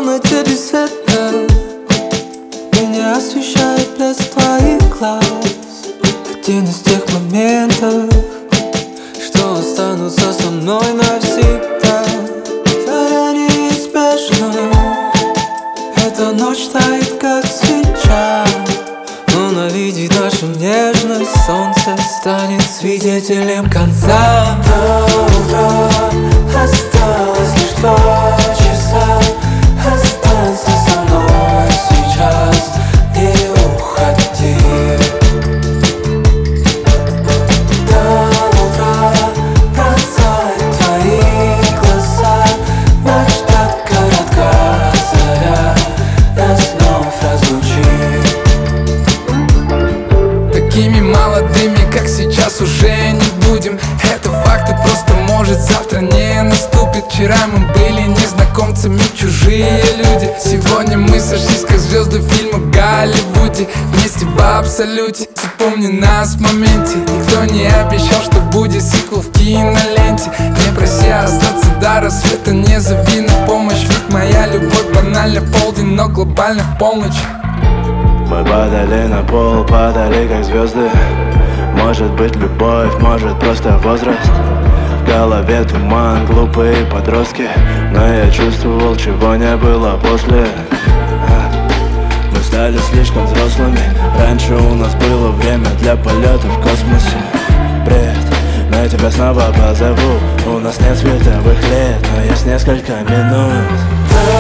комнате без света меня освещает блеск твоих глаз. Один из тех моментов, что останутся со мной навсегда. Заря неизбежна, эта ночь тает, как свеча. Луна видит нашу нежность, солнце станет свидетелем конца. До утра осталось лишь 2 часа. Останься со мной сейчас, не уходи. До утра бросай твои глаза. Ночь так коротка, заря нас вновь разлучит. Такими молодыми, как сейчас, уже не будем. Это факты, просто может завтра не наступит. Вчера мы были незнакомцами, чужие люди. Сегодня мы сошлись, как звезды фильма в Голливуде. Вместе в абсолюте, запомни нас в моменте. Никто не обещал, что будет сиквел в киноленте. Не проси остаться до рассвета, не зови на помощь. Ведь моя любовь банальна в полдень, но глобально в полночь. Мы падали на пол, падали как звезды. Может быть любовь, может просто возраст. В голове туман, глупые подростки. Но я чувствовал, чего не было после. Мы стали слишком взрослыми. Раньше у нас было время для полета в космосе. Бред, но я тебя снова позову. У нас нет световых лет, но есть несколько минут.